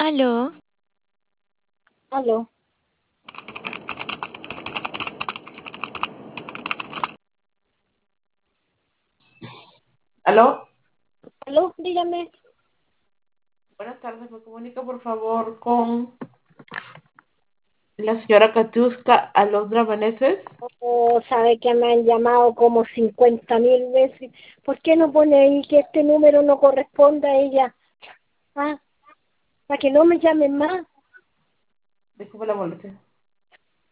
Aló, Aló, ¿Aló? aló, dígame. Buenas tardes, me comunica por favor con la señora Katiuska Alondra Meneses. O sabe que me han llamado como 50.000 veces. ¿Por qué no pone ahí que este número no corresponde a ella? Ah, para que no me llamen más. Disculpe la molestia.